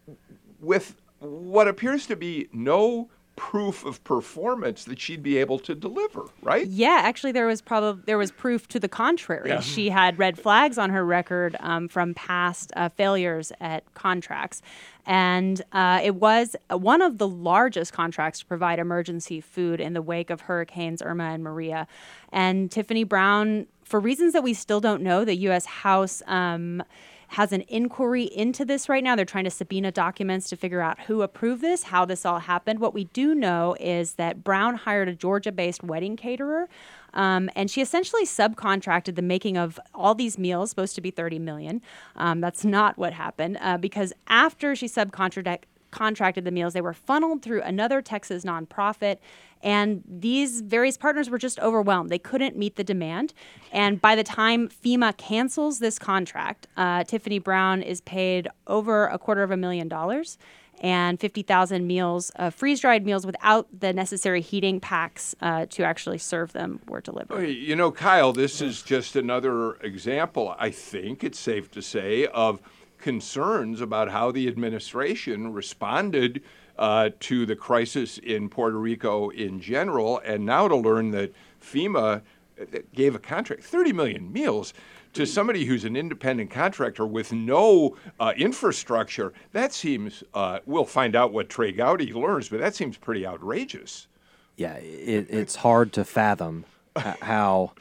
with what appears to be no proof of performance that she'd be able to deliver, right? Yeah, actually, there was probably there was proof to the contrary. Yeah. She had red flags on her record um, from past uh, failures at contracts, and uh, it was one of the largest contracts to provide emergency food in the wake of Hurricanes Irma and Maria. And Tiffany Brown, for reasons that we still don't know, the U S House Um, has an inquiry into this right now. They're trying to subpoena documents to figure out who approved this, how this all happened. What we do know is that Brown hired a Georgia-based wedding caterer, um, and she essentially subcontracted the making of all these meals, supposed to be thirty million dollars. Um, that's not what happened, uh, because after she subcontracted contracted the meals, they were funneled through another Texas nonprofit, and these various partners were just overwhelmed. They couldn't meet the demand, and by the time FEMA cancels this contract, uh, Tiffany Brown is paid over a quarter of a million dollars and fifty thousand meals, uh, freeze-dried meals without the necessary heating packs uh, to actually serve them were delivered. You know, Kyle, this is just another example, I think it's safe to say, of concerns about how the administration responded uh, to the crisis in Puerto Rico in general, and now to learn that FEMA gave a contract, thirty million meals, to somebody who's an independent contractor with no uh, infrastructure. That seems, uh, we'll find out what Trey Gowdy learns, but that seems pretty outrageous. Yeah, it, it's hard to fathom how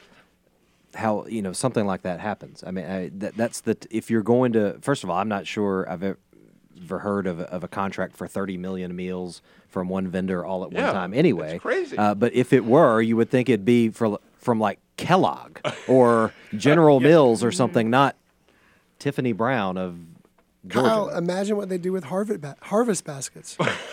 how you know something like that happens. I mean, I, that, that's the if you're going to. First of all, I'm not sure I've ever heard of a, of a contract for thirty million meals from one vendor all at Yeah, one time. Anyway, that's crazy. Uh, but if it were, you would think it'd be for from like Kellogg or General Mills or something, not Tiffany Brown of Georgia. Kyle, imagine what they do with harvest, ba- harvest baskets.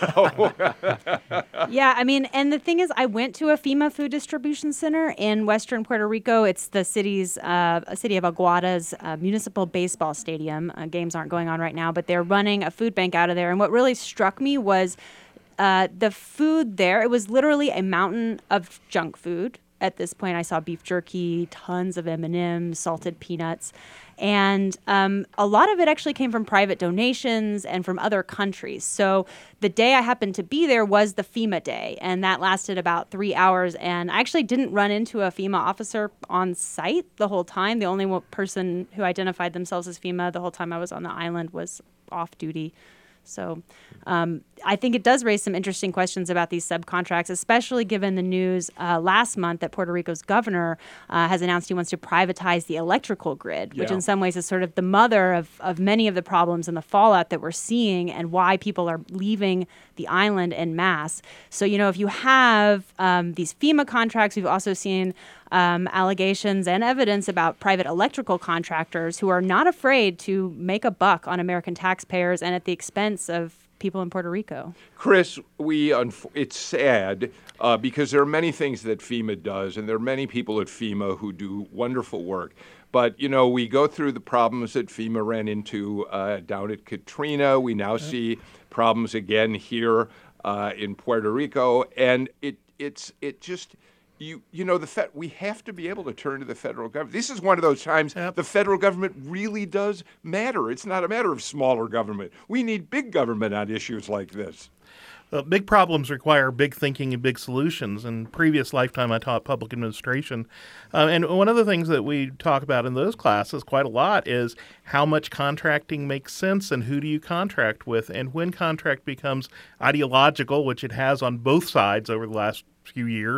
Yeah, I mean, and the thing is, I went to a FEMA food distribution center in western Puerto Rico. It's the city's, uh, a city of Aguada's uh, municipal baseball stadium. Uh, games aren't going on right now, but they're running a food bank out of there. And what really struck me was uh, the food there. It was literally a mountain of junk food. At this point, I saw beef jerky, tons of M and M's, salted peanuts. And um, a lot of it actually came from private donations and from other countries. So the day I happened to be there was the FEMA day, and that lasted about three hours. And I actually didn't run into a FEMA officer on site the whole time. The only one person who identified themselves as FEMA the whole time I was on the island was off duty. So um, I think it does raise some interesting questions about these subcontracts, especially given the news uh, last month that Puerto Rico's governor uh, has announced he wants to privatize the electrical grid, which Yeah. in some ways is sort of the mother of, of many of the problems and the fallout that we're seeing and why people are leaving the island en masse. So, you know, if you have um, these FEMA contracts, we've also seen um, allegations and evidence about private electrical contractors who are not afraid to make a buck on American taxpayers and at the expense of people in Puerto Rico. Chris, we unf- it's sad uh, because there are many things that FEMA does, and there are many people at FEMA who do wonderful work. But, you know, we go through the problems that FEMA ran into uh, down at Katrina. We now see problems again here uh, in Puerto Rico, and it it's it just. You you know the Fed, we have to be able to turn to the federal government. This is one of those times the federal government really does matter. It's not a matter of smaller government. We need big government on issues like this. Uh, big problems require big thinking and big solutions. In previous lifetime, I taught public administration. Uh, and one of the things that we talk about in those classes quite a lot is how much contracting makes sense and who do you contract with. And when contract becomes ideological, which it has on both sides over the last few years,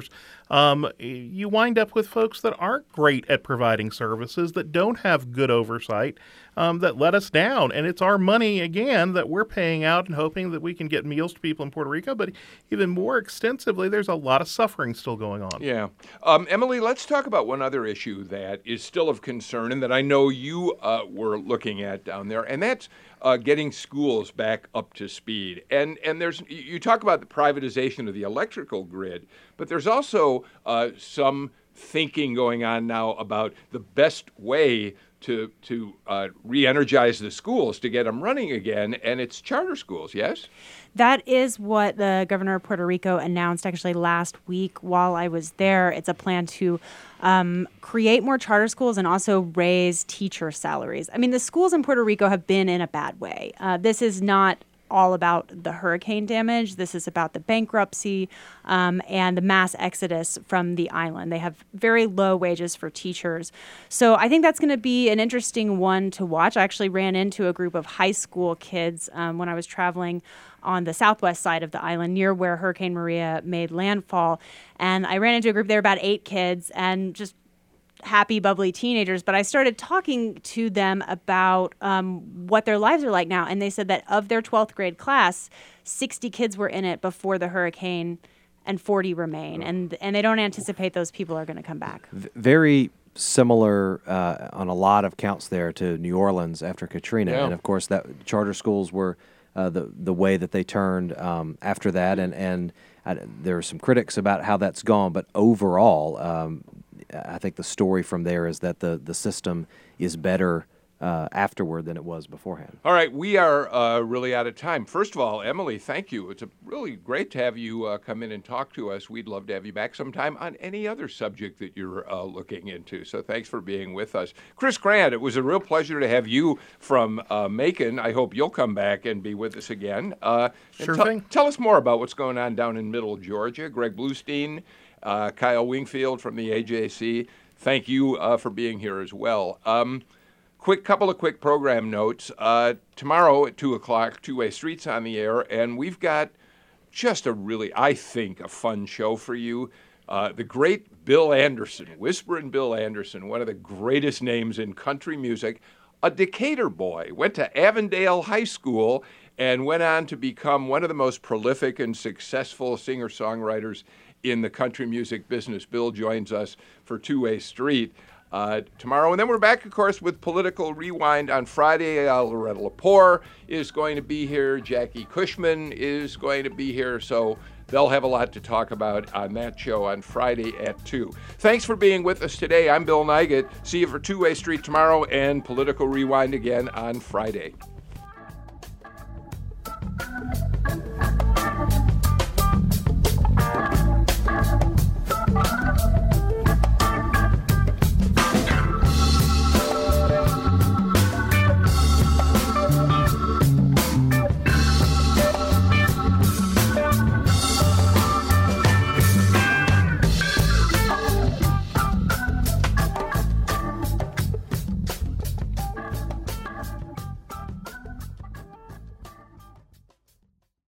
um, you wind up with folks that aren't great at providing services, that don't have good oversight, um, that let us down. And it's our money, again, that we're paying out and hoping that we can get meals to people in Puerto Rico. But even more extensively, there's a lot of suffering still going on. Yeah. Um, Emily, let's talk about one other issue that is still of concern and that I know you uh, were looking at down there, and that's uh, getting schools back up to speed. And and there's you talk about the privatization of the electrical grid, but there's also uh, some thinking going on now about the best way to to uh, re-energize the schools, to get them running again, and it's charter schools, yes? That is what the governor of Puerto Rico announced actually last week while I was there. It's a plan to um, create more charter schools and also raise teacher salaries. I mean, the schools in Puerto Rico have been in a bad way. Uh, this is not all about the hurricane damage. This is about the bankruptcy um, and the mass exodus from the island. They have very low wages for teachers. So I think that's going to be an interesting one to watch. I actually ran into a group of high school kids um, when I was traveling on the southwest side of the island near where Hurricane Maria made landfall. And I ran into a group, there were about eight kids, and just happy, bubbly teenagers, but I started talking to them about um, what their lives are like now, and they said that of their twelfth grade class, sixty kids were in it before the hurricane, and forty remain, and and they don't anticipate those people are going to come back. V- very similar uh, on a lot of counts there to New Orleans after Katrina, Yeah. and of course that charter schools were uh, the the way that they turned um, after that, and and uh, there are some critics about how that's gone, but overall. Um, I think the story from there is that the, the system is better uh, afterward than it was beforehand. All right, we are uh, really out of time. First of all, Emily, thank you. It's a really great to have you uh, come in and talk to us. We'd love to have you back sometime on any other subject that you're uh, looking into. So thanks for being with us. Chris Grant, it was a real pleasure to have you from uh, Macon. I hope you'll come back and be with us again. Uh, Sure tell, thing. Tell us more about what's going on down in Middle Georgia. Greg Bluestein, uh, Kyle Wingfield from the A J C, thank you uh, for being here as well. Um, Quick couple of quick program notes. Uh, tomorrow at two o'clock, Two-Way Streets on the air, and we've got just a really, I think, a fun show for you. Uh, the great Bill Anderson, Whisperin' Bill Anderson, one of the greatest names in country music, a Decatur boy, went to Avondale High School and went on to become one of the most prolific and successful singer-songwriters in the country music business. Bill joins us for Two-Way Street Uh, tomorrow. And then we're back, of course, with Political Rewind on Friday. Uh, Loretta Lepore is going to be here. Jackie Cushman is going to be here. So they'll have a lot to talk about on that show on Friday at two. Thanks for being with us today. I'm Bill Nigut. See you for Two-Way Street tomorrow and Political Rewind again on Friday.